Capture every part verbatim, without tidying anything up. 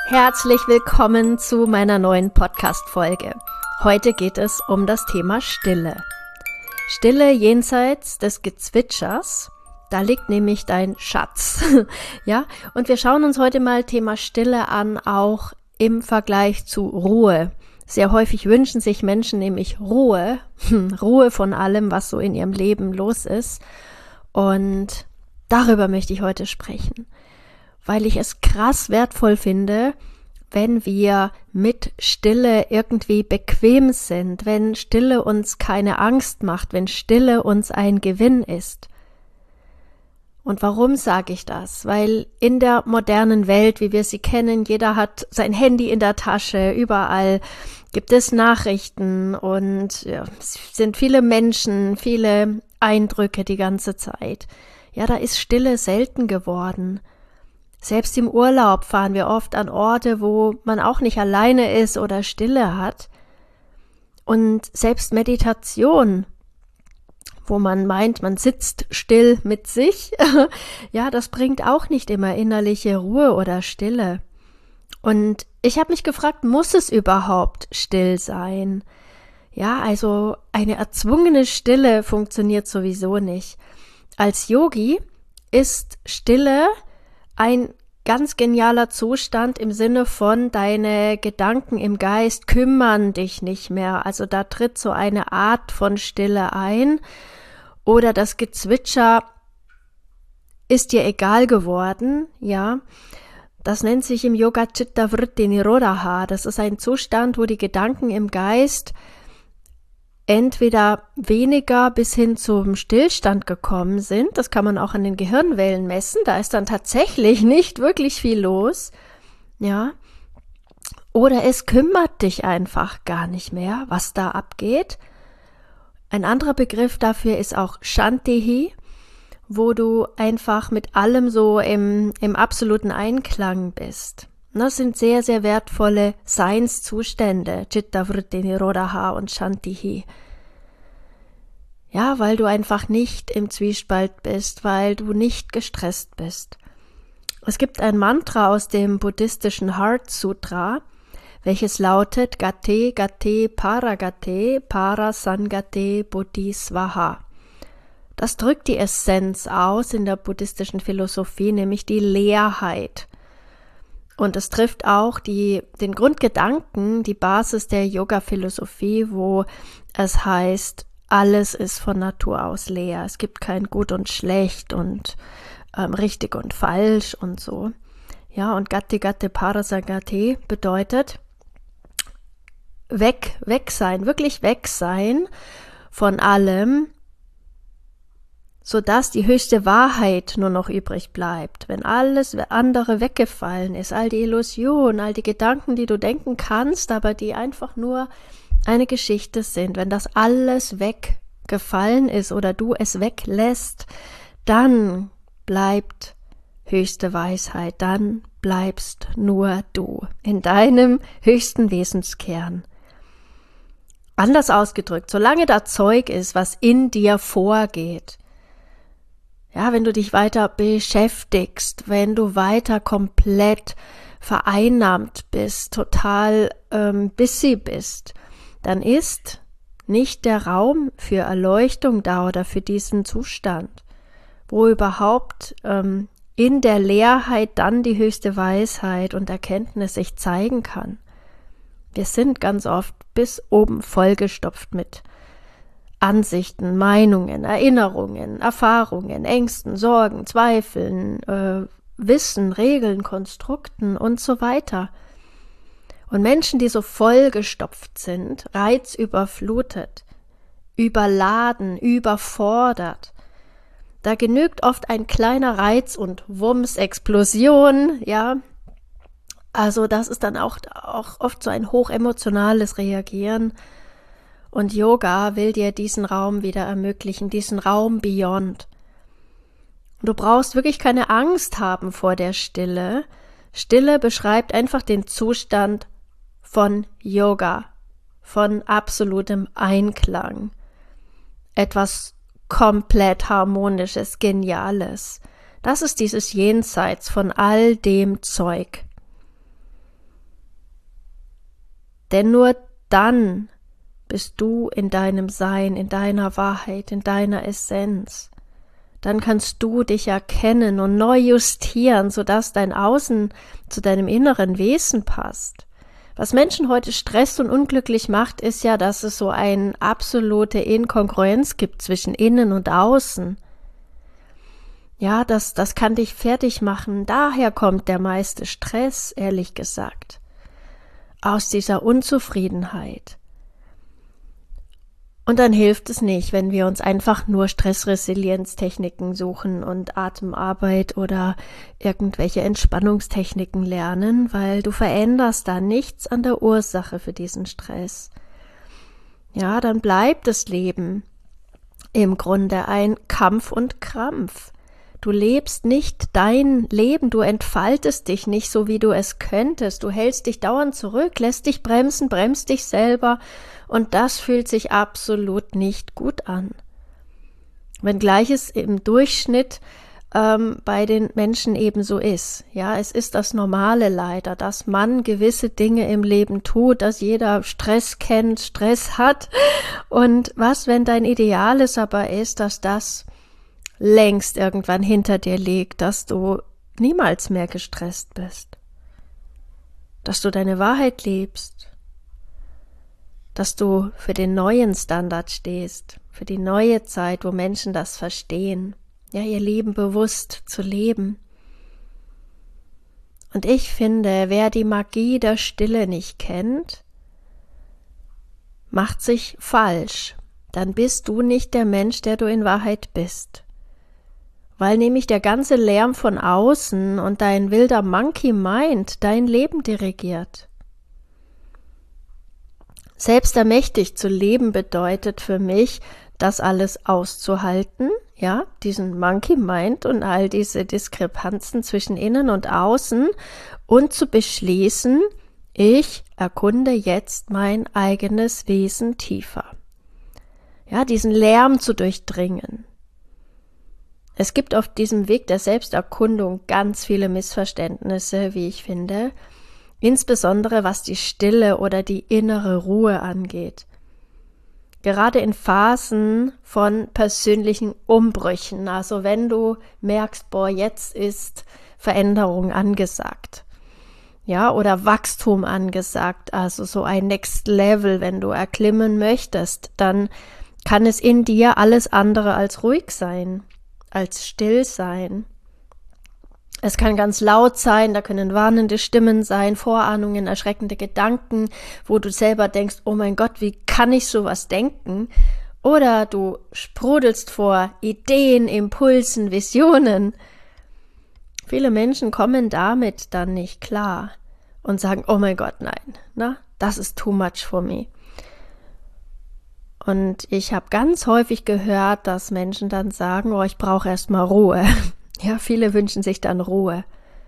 Herzlich willkommen zu meiner neuen Podcast-Folge. Heute geht es um das Thema Stille. Stille jenseits des Gezwitschers, da liegt nämlich dein Schatz. Ja, und wir schauen uns heute mal Thema Stille an, auch im Vergleich zu Ruhe. Sehr häufig wünschen sich Menschen nämlich Ruhe, Ruhe von allem, was so in ihrem Leben los ist. Und darüber möchte ich heute sprechen, weil ich es krass wertvoll finde, wenn wir mit Stille irgendwie bequem sind, wenn Stille uns keine Angst macht, wenn Stille uns ein Gewinn ist. Und warum sage ich das? Weil in der modernen Welt, wie wir sie kennen, jeder hat sein Handy in der Tasche, überall gibt es Nachrichten und ja, es sind viele Menschen, viele Eindrücke die ganze Zeit. Ja, da ist Stille selten geworden. Selbst im Urlaub fahren wir oft an Orte, wo man auch nicht alleine ist oder Stille hat. Und selbst Meditation, wo man meint, man sitzt still mit sich, ja, das bringt auch nicht immer innerliche Ruhe oder Stille. Und ich habe mich gefragt, muss es überhaupt still sein? Ja, also eine erzwungene Stille funktioniert sowieso nicht. Als Yogi ist Stille ein ganz genialer Zustand im Sinne von, deine Gedanken im Geist kümmern dich nicht mehr. Also da tritt so eine Art von Stille ein oder das Gezwitscher ist dir egal geworden, ja. Das nennt sich im Yoga Chitta Vritti Nirodha. Das ist ein Zustand, wo die Gedanken im Geist entweder weniger bis hin zum Stillstand gekommen sind, das kann man auch an den Gehirnwellen messen, da ist dann tatsächlich nicht wirklich viel los, ja, oder es kümmert dich einfach gar nicht mehr, was da abgeht. Ein anderer Begriff dafür ist auch Shantihi, wo du einfach mit allem so im, im absoluten Einklang bist. Das sind sehr, sehr wertvolle Seinszustände, Chitta Vritti Nirodha und Shantihi. Ja, weil du einfach nicht im Zwiespalt bist, weil du nicht gestresst bist. Es gibt ein Mantra aus dem buddhistischen Heart Sutra, welches lautet Gate Gate Paragate Parasangate Bodhisvaha. Das drückt die Essenz aus in der buddhistischen Philosophie, nämlich die Leerheit. Und es trifft auch die, den Grundgedanken, die Basis der Yoga-Philosophie, wo es heißt, alles ist von Natur aus leer. Es gibt kein Gut und Schlecht und ähm, richtig und falsch und so. Ja, und Gate Gate Parasangate bedeutet weg, weg sein, wirklich weg sein von allem, sodass die höchste Wahrheit nur noch übrig bleibt. Wenn alles andere weggefallen ist, all die Illusionen, all die Gedanken, die du denken kannst, aber die einfach nur eine Geschichte sind, wenn das alles weggefallen ist oder du es weglässt, dann bleibt höchste Weisheit, dann bleibst nur du in deinem höchsten Wesenskern. Anders ausgedrückt, solange da Zeug ist, was in dir vorgeht, ja, wenn du dich weiter beschäftigst, wenn du weiter komplett vereinnahmt bist, total ähm, busy bist, dann ist nicht der Raum für Erleuchtung da oder für diesen Zustand, wo überhaupt ähm, in der Leerheit dann die höchste Weisheit und Erkenntnis sich zeigen kann. Wir sind ganz oft bis oben vollgestopft mit Ansichten, Meinungen, Erinnerungen, Erfahrungen, Ängsten, Sorgen, Zweifeln, äh, Wissen, Regeln, Konstrukten und so weiter. Und Menschen, die so vollgestopft sind, reizüberflutet, überladen, überfordert, da genügt oft ein kleiner Reiz und Wumms, Explosion, ja. Also das ist dann auch, auch oft so ein hochemotionales Reagieren. Und Yoga will dir diesen Raum wieder ermöglichen, diesen Raum beyond. Du brauchst wirklich keine Angst haben vor der Stille. Stille beschreibt einfach den Zustand von Yoga, von absolutem Einklang. Etwas komplett Harmonisches, Geniales. Das ist dieses Jenseits von all dem Zeug. Denn nur dann bist du in deinem Sein, in deiner Wahrheit, in deiner Essenz. Dann kannst du dich erkennen und neu justieren, sodass dein Außen zu deinem inneren Wesen passt. Was Menschen heute stresst und unglücklich macht, ist ja, dass es so eine absolute Inkongruenz gibt zwischen innen und außen. Ja, das, das kann dich fertig machen. Daher kommt der meiste Stress, ehrlich gesagt. Aus dieser Unzufriedenheit. Und dann hilft es nicht, wenn wir uns einfach nur Stressresilienztechniken suchen und Atemarbeit oder irgendwelche Entspannungstechniken lernen, weil du veränderst da nichts an der Ursache für diesen Stress. Ja, dann bleibt das Leben im Grunde ein Kampf und Krampf. Du lebst nicht dein Leben, du entfaltest dich nicht so, wie du es könntest. Du hältst dich dauernd zurück, lässt dich bremsen, bremst dich selber und das fühlt sich absolut nicht gut an. Wenngleich es im Durchschnitt ähm, bei den Menschen eben so ist. Ja, es ist das Normale leider, dass man gewisse Dinge im Leben tut, dass jeder Stress kennt, Stress hat. Und was, wenn dein Ideal es aber ist, dass das längst irgendwann hinter dir liegt, dass du niemals mehr gestresst bist, dass du deine Wahrheit lebst, dass du für den neuen Standard stehst, für die neue Zeit, wo Menschen das verstehen, ja, ihr Leben bewusst zu leben. Und ich finde, wer die Magie der Stille nicht kennt, macht sich falsch. Dann bist du nicht der Mensch, der du in Wahrheit bist. Weil nämlich der ganze Lärm von außen und dein wilder Monkey Mind dein Leben dirigiert. Selbstermächtigt zu leben bedeutet für mich, das alles auszuhalten, ja, diesen Monkey Mind und all diese Diskrepanzen zwischen innen und außen und zu beschließen, ich erkunde jetzt mein eigenes Wesen tiefer. Ja, diesen Lärm zu durchdringen. Es gibt auf diesem Weg der Selbsterkundung ganz viele Missverständnisse, wie ich finde, insbesondere was die Stille oder die innere Ruhe angeht. Gerade in Phasen von persönlichen Umbrüchen, also wenn du merkst, boah, jetzt ist Veränderung angesagt, ja, oder Wachstum angesagt, also so ein Next Level, wenn du erklimmen möchtest, dann kann es in dir alles andere als ruhig sein. Als still sein. Es kann ganz laut sein, da können warnende Stimmen sein, Vorahnungen, erschreckende Gedanken, wo du selber denkst, oh mein Gott, wie kann ich sowas denken? Oder du sprudelst vor Ideen, Impulsen, Visionen. Viele Menschen kommen damit dann nicht klar und sagen, oh mein Gott, nein, na, das ist too much for me. Und ich habe ganz häufig gehört, dass Menschen dann sagen, oh, ich brauche erstmal Ruhe. Ja, viele wünschen sich dann Ruhe.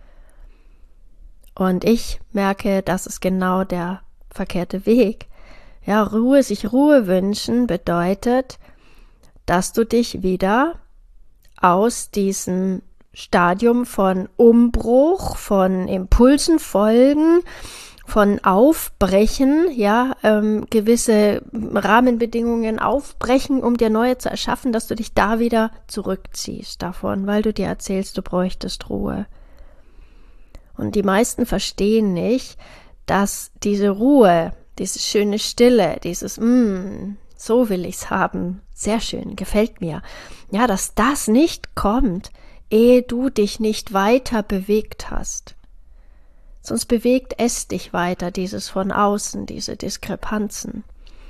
Und ich merke, das ist genau der verkehrte Weg. Ja, Ruhe, sich Ruhe wünschen bedeutet, dass du dich wieder aus diesem Stadium von Umbruch, von Impulsen folgen, von Aufbrechen, ja, ähm, gewisse Rahmenbedingungen aufbrechen, um dir neue zu erschaffen, dass du dich da wieder zurückziehst davon, weil du dir erzählst, du bräuchtest Ruhe. Und die meisten verstehen nicht, dass diese Ruhe, diese schöne Stille, dieses, mm, so will ich's haben, sehr schön, gefällt mir, ja, dass das nicht kommt, ehe du dich nicht weiter bewegt hast. Sonst bewegt es dich weiter, dieses von außen, diese Diskrepanzen.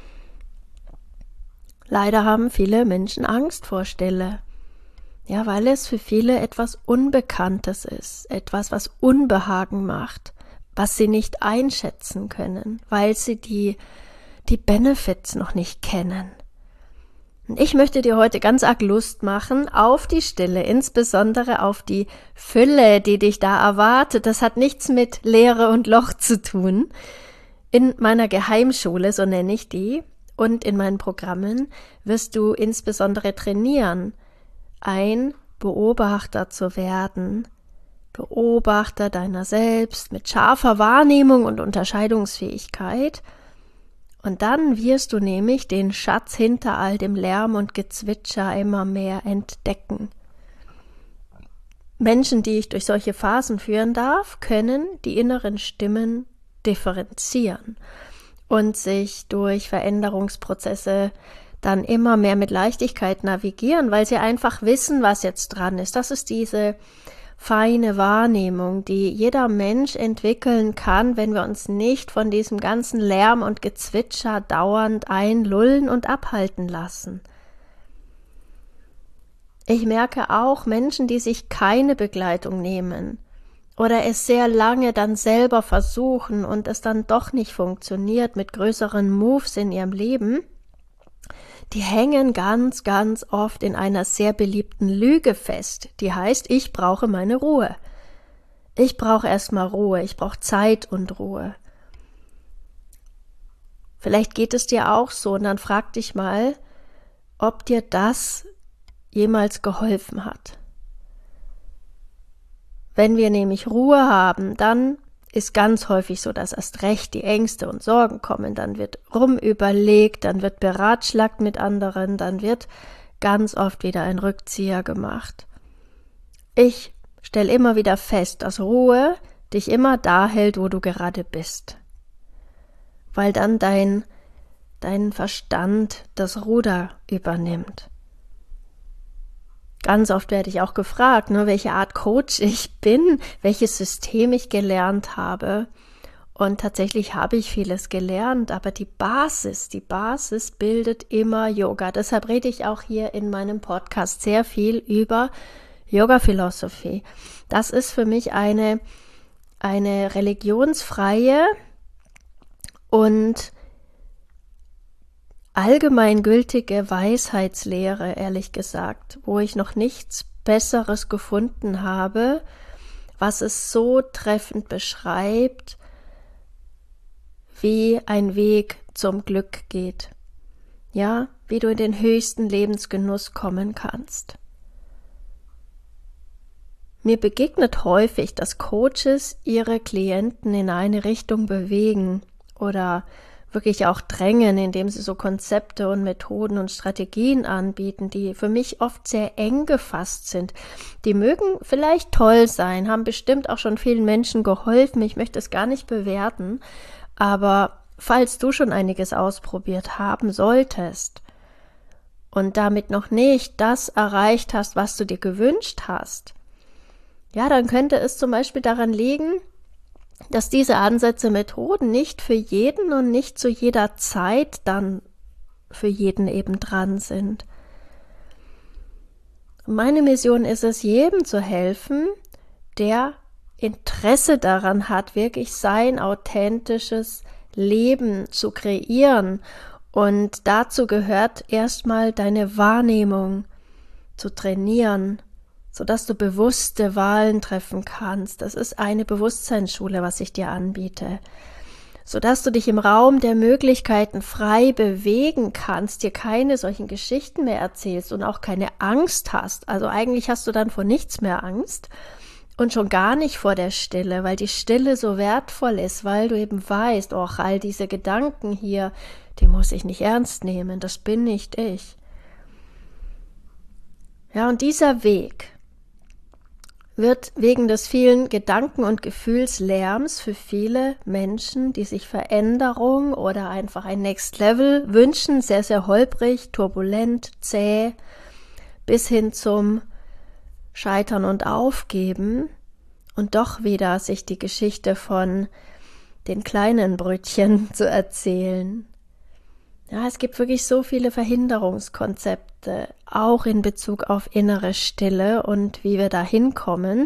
Leider haben viele Menschen Angst vor Stille. Ja, weil es für viele etwas Unbekanntes ist, etwas, was Unbehagen macht, was sie nicht einschätzen können, weil sie die, die Benefits noch nicht kennen. Und ich möchte dir heute ganz arg Lust machen auf die Stille, insbesondere auf die Fülle, die dich da erwartet. Das hat nichts mit Leere und Loch zu tun. In meiner Geheimschule, so nenne ich die, und in meinen Programmen wirst du insbesondere trainieren, ein Beobachter zu werden, Beobachter deiner selbst mit scharfer Wahrnehmung und Unterscheidungsfähigkeit Und dann wirst du nämlich den Schatz hinter all dem Lärm und Gezwitscher immer mehr entdecken. Menschen, die ich durch solche Phasen führen darf, können die inneren Stimmen differenzieren und sich durch Veränderungsprozesse dann immer mehr mit Leichtigkeit navigieren, weil sie einfach wissen, was jetzt dran ist. Das ist diese feine Wahrnehmung, die jeder Mensch entwickeln kann, wenn wir uns nicht von diesem ganzen Lärm und Gezwitscher dauernd einlullen und abhalten lassen. Ich merke auch Menschen, die sich keine Begleitung nehmen oder es sehr lange dann selber versuchen und es dann doch nicht funktioniert mit größeren Moves in ihrem Leben, die hängen ganz, ganz oft in einer sehr beliebten Lüge fest, die heißt, ich brauche meine Ruhe. Ich brauche erstmal Ruhe, ich brauche Zeit und Ruhe. Vielleicht geht es dir auch so und dann frag dich mal, ob dir das jemals geholfen hat. Wenn wir nämlich Ruhe haben, dann ist ganz häufig so, dass erst recht die Ängste und Sorgen kommen, dann wird rumüberlegt, dann wird beratschlagt mit anderen, dann wird ganz oft wieder ein Rückzieher gemacht. Ich stelle immer wieder fest, dass Ruhe dich immer da hält, wo du gerade bist, weil dann dein, dein Verstand das Ruder übernimmt. Ganz oft werde ich auch gefragt, ne, welche Art Coach ich bin, welches System ich gelernt habe. Und tatsächlich habe ich vieles gelernt, aber die Basis, die Basis bildet immer Yoga. Deshalb rede ich auch hier in meinem Podcast sehr viel über Yoga-Philosophie. Das ist für mich eine, eine religionsfreie und allgemeingültige Weisheitslehre, ehrlich gesagt, wo ich noch nichts Besseres gefunden habe, was es so treffend beschreibt, wie ein Weg zum Glück geht. Ja, wie du in den höchsten Lebensgenuss kommen kannst. Mir begegnet häufig, dass Coaches ihre Klienten in eine Richtung bewegen oder wirklich auch drängen, indem sie so Konzepte und Methoden und Strategien anbieten, die für mich oft sehr eng gefasst sind. Die mögen vielleicht toll sein, haben bestimmt auch schon vielen Menschen geholfen, ich möchte es gar nicht bewerten, aber falls du schon einiges ausprobiert haben solltest und damit noch nicht das erreicht hast, was du dir gewünscht hast, ja, dann könnte es zum Beispiel daran liegen, dass diese Ansätze, Methoden nicht für jeden und nicht zu jeder Zeit dann für jeden eben dran sind. Meine Mission ist es, jedem zu helfen, der Interesse daran hat, wirklich sein authentisches Leben zu kreieren. Und dazu gehört erstmal deine Wahrnehmung zu trainieren, sodass du bewusste Wahlen treffen kannst. Das ist eine Bewusstseinsschule, was ich dir anbiete. Sodass du dich im Raum der Möglichkeiten frei bewegen kannst, dir keine solchen Geschichten mehr erzählst und auch keine Angst hast. Also eigentlich hast du dann vor nichts mehr Angst und schon gar nicht vor der Stille, weil die Stille so wertvoll ist, weil du eben weißt, oh, all diese Gedanken hier, die muss ich nicht ernst nehmen, das bin nicht ich. Ja, und dieser Weg wird wegen des vielen Gedanken- und Gefühlslärms für viele Menschen, die sich Veränderung oder einfach ein Next Level wünschen, sehr, sehr holprig, turbulent, zäh, bis hin zum Scheitern und Aufgeben und doch wieder sich die Geschichte von den kleinen Brötchen zu erzählen. Ja, es gibt wirklich so viele Verhinderungskonzepte, auch in Bezug auf innere Stille und wie wir da hinkommen.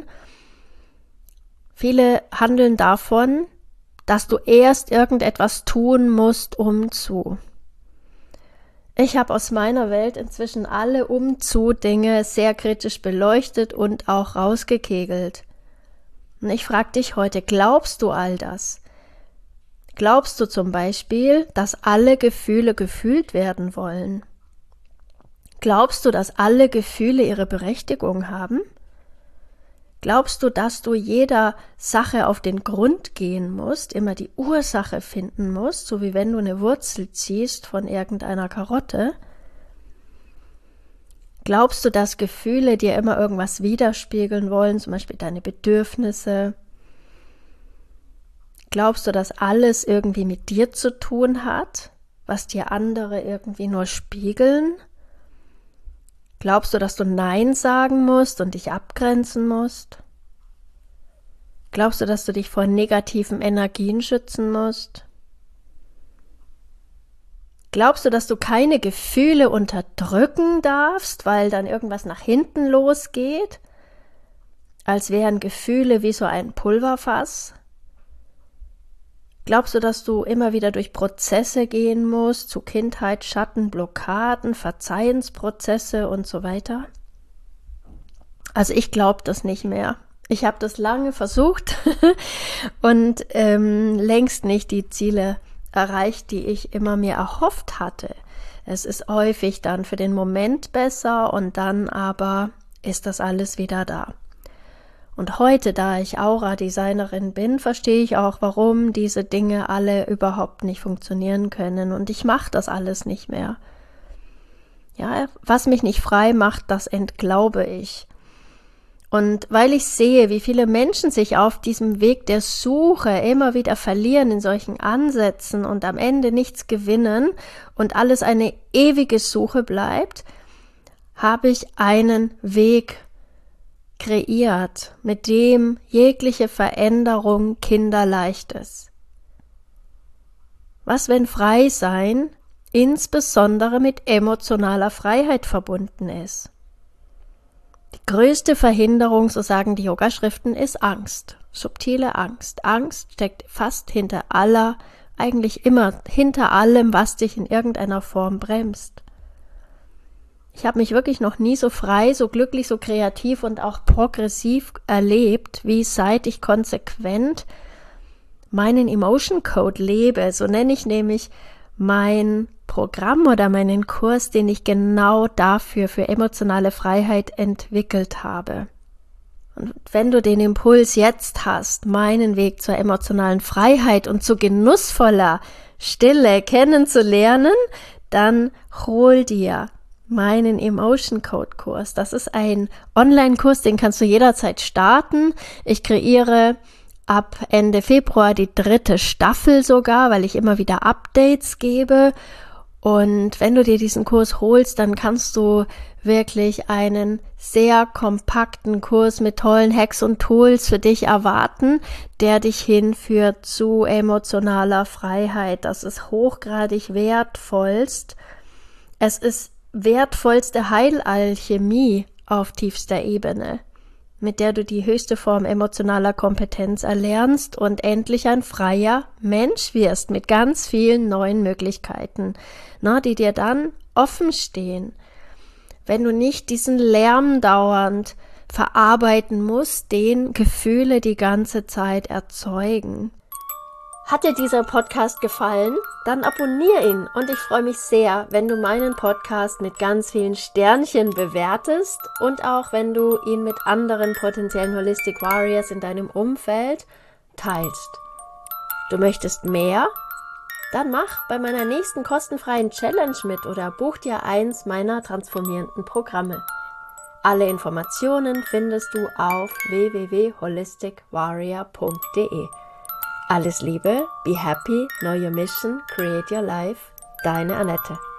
Viele handeln davon, dass du erst irgendetwas tun musst, um zu. Ich habe aus meiner Welt inzwischen alle Umzu-Dinge sehr kritisch beleuchtet und auch rausgekegelt. Und ich frage dich heute, glaubst du all das? Glaubst du zum Beispiel, dass alle Gefühle gefühlt werden wollen? Glaubst du, dass alle Gefühle ihre Berechtigung haben? Glaubst du, dass du jeder Sache auf den Grund gehen musst, immer die Ursache finden musst, so wie wenn du eine Wurzel ziehst von irgendeiner Karotte? Glaubst du, dass Gefühle dir immer irgendwas widerspiegeln wollen, zum Beispiel deine Bedürfnisse? Glaubst du, dass alles irgendwie mit dir zu tun hat, was dir andere irgendwie nur spiegeln? Glaubst du, dass du Nein sagen musst und dich abgrenzen musst? Glaubst du, dass du dich vor negativen Energien schützen musst? Glaubst du, dass du keine Gefühle unterdrücken darfst, weil dann irgendwas nach hinten losgeht? Als wären Gefühle wie so ein Pulverfass? Glaubst du, dass du immer wieder durch Prozesse gehen musst, zu Kindheit, Schatten, Blockaden, Verzeihensprozesse und so weiter? Also ich glaube das nicht mehr. Ich habe das lange versucht und ähm, längst nicht die Ziele erreicht, die ich immer mir erhofft hatte. Es ist häufig dann für den Moment besser und dann aber ist das alles wieder da. Und heute, da ich Aura-Designerin bin, verstehe ich auch, warum diese Dinge alle überhaupt nicht funktionieren können. Und ich mache das alles nicht mehr. Ja, was mich nicht frei macht, das entglaube ich. Und weil ich sehe, wie viele Menschen sich auf diesem Weg der Suche immer wieder verlieren in solchen Ansätzen und am Ende nichts gewinnen und alles eine ewige Suche bleibt, habe ich einen Weg kreiert, mit dem jegliche Veränderung kinderleicht ist. Was, wenn Freisein insbesondere mit emotionaler Freiheit verbunden ist? Die größte Verhinderung, so sagen die Yoga-Schriften, ist Angst, subtile Angst. Angst steckt fast hinter aller, eigentlich immer hinter allem, was dich in irgendeiner Form bremst. Ich habe mich wirklich noch nie so frei, so glücklich, so kreativ und auch progressiv erlebt, wie seit ich konsequent meinen Emotion Code lebe. So nenne ich nämlich mein Programm oder meinen Kurs, den ich genau dafür, für emotionale Freiheit entwickelt habe. Und wenn du den Impuls jetzt hast, meinen Weg zur emotionalen Freiheit und zu genussvoller Stille kennenzulernen, dann hol dir meinen Emotion Code Kurs. Das ist ein Online-Kurs, den kannst du jederzeit starten. Ich kreiere ab Ende Februar die dritte Staffel sogar, weil ich immer wieder Updates gebe. Und wenn du dir diesen Kurs holst, dann kannst du wirklich einen sehr kompakten Kurs mit tollen Hacks und Tools für dich erwarten, der dich hinführt zu emotionaler Freiheit. Das ist hochgradig wertvollst. Es ist wertvollste Heilalchemie auf tiefster Ebene, mit der du die höchste Form emotionaler Kompetenz erlernst und endlich ein freier Mensch wirst mit ganz vielen neuen Möglichkeiten, na, die dir dann offen stehen, wenn du nicht diesen Lärm dauernd verarbeiten musst, den Gefühle die ganze Zeit erzeugen. Hat dir dieser Podcast gefallen? Dann abonniere ihn und ich freue mich sehr, wenn du meinen Podcast mit ganz vielen Sternchen bewertest und auch wenn du ihn mit anderen potenziellen Holistic Warriors in deinem Umfeld teilst. Du möchtest mehr? Dann mach bei meiner nächsten kostenfreien Challenge mit oder buch dir eins meiner transformierenden Programme. Alle Informationen findest du auf w w w punkt holistic warrior punkt d e. Alles Liebe, be happy, know your mission, create your life, deine Annette.